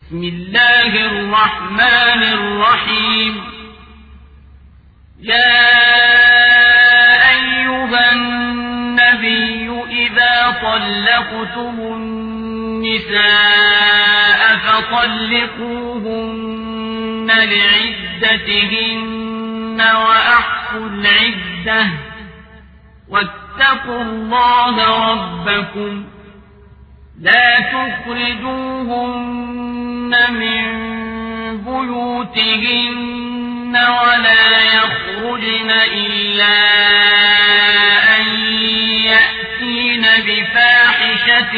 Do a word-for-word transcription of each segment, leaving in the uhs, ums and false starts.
بسم الله الرحمن الرحيم. يا أيها النبي إذا طلقتم النساء فطلقوهن لعدتهن وأحصوا العدة واتقوا الله ربكم لا تخرجوهن من بيوتهن ولا يخرجن إلا أن يأتين بفاحشة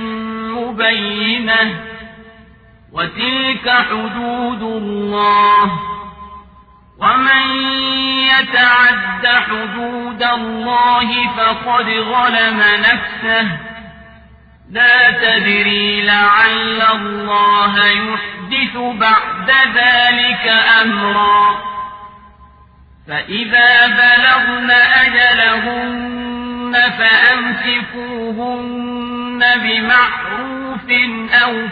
مبينة وتلك حدود الله ومن يتعد حدود الله فقد ظلم نفسه لا تدري لعل الله يحدث بعد ذلك أمرا فإذا بلغن أجلهن فأمسكوهن بمعروف أو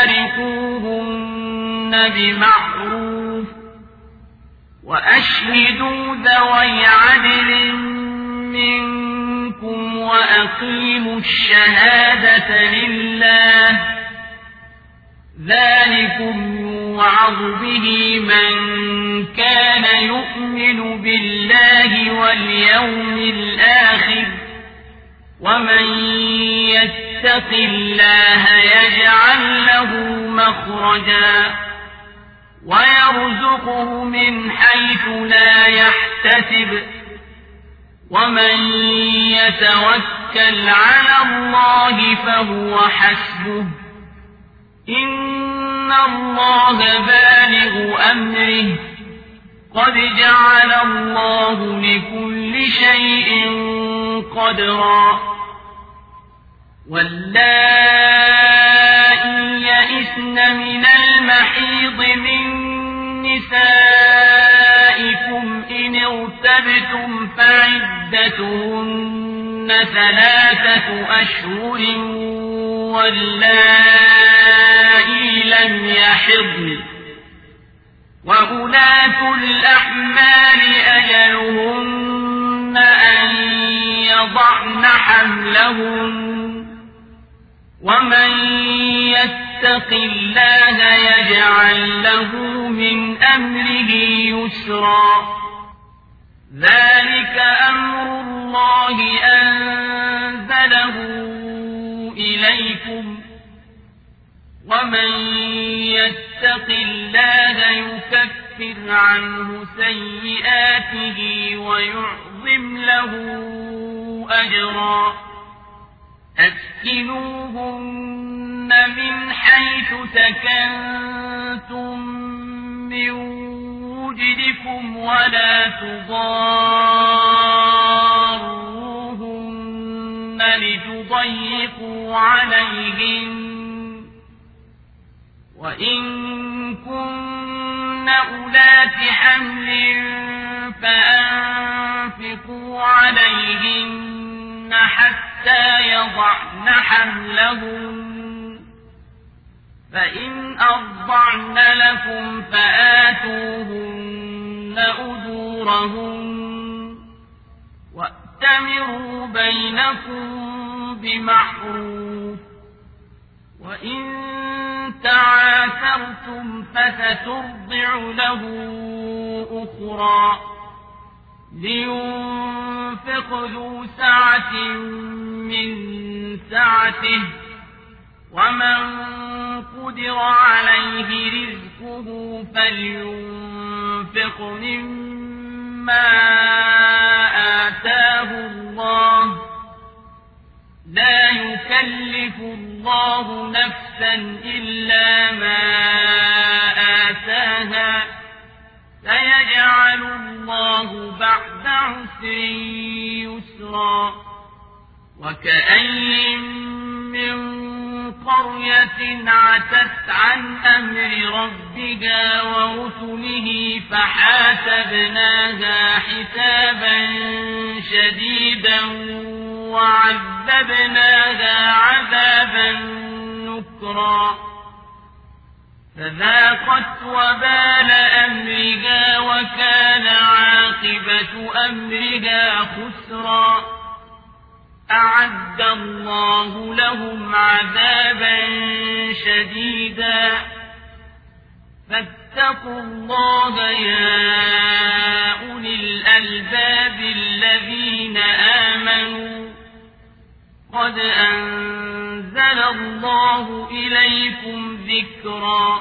فارقوهن بمعروف وأشهدوا ذوي عدل منكم وأقيموا الشهادة لله ذلكم يوعظ به من كان يؤمن بالله واليوم الآخر ومن يتق الله يجعل له مخرجا ويرزقه من حيث لا يحتسب ومن يتوكل على الله فهو حسبه إن الله بالغ أمره قد جعل الله لكل شيء قدرا واللائي يئسن من المحيض من نسائكم إن ارتبتم فعدتهن ثلاثة أشهر واللائي لم يحضن وأولاة الأحمال أجلهن أن يضعن حملهن ومن يتق الله يجعل له من أمره يسرا ذلك أمر الله أنزله إليكم ومن يتق الله يكفر عنه سيئاته ويعظم له أجرا أسكنوهن من حيث سكنتم من وجدكم ولا تضاروهن لتضيقوا عليهن وإن كن أولات حمل فأنفقوا عليهن حتى يضعن حملهن فإن أرضعن لكم فآتوهن أجورهن وأتمروا بينكم بمعروف وإن تعاثرتم فسترضع له أخرى لينفق ذو سعة من سعته ومن قدر عليه رزقه فلينفق مما آتاه الله لا يكلف الله نفسا إلا ما آتاها سيجعل الله بعد عسر يسرا وكأي من قرية عتت عن أمر ربها ورسله فحاسبناها حسابا شديدا وعذبناها عذابا نكرا فذاقت وبال أمرها وكان عاقبة أمرها خسرا أعد الله لهم عذابا شديدا فاتقوا الله يا أولي الألباب الذين آمنوا قد أنزل الله إليكم ذكرا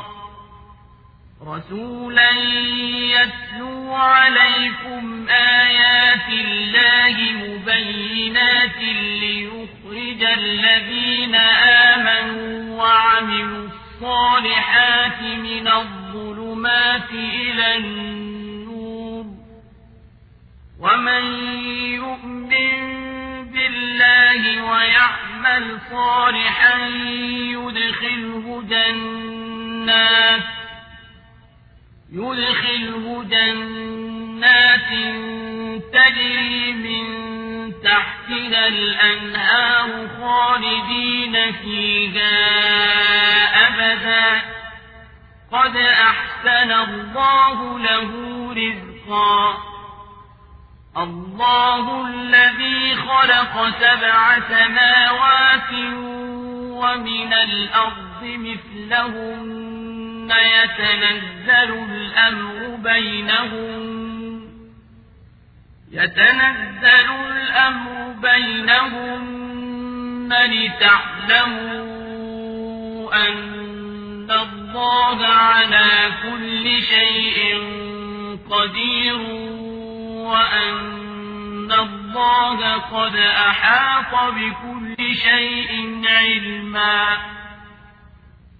رسولا يتلو عليكم آيات الله مبينات ليخرج الذين آمنوا وعملوا الصالحات من الظلمات إلى النور ومن يؤمن بالله ويعمل صالحا يدخله جنات يدخله جنات تجري من تحتها الأنهار خالدين فيها أبدا قد أحسن الله له رزقا الله الذي خلق سبع سماوات ومن الأرض مثلهن يتنزل الأمر بينهم يتنزل الأمر بينهن لتعلموا أن الله على كل شيء قدير وأن الله قد أحاط بكل شيء علما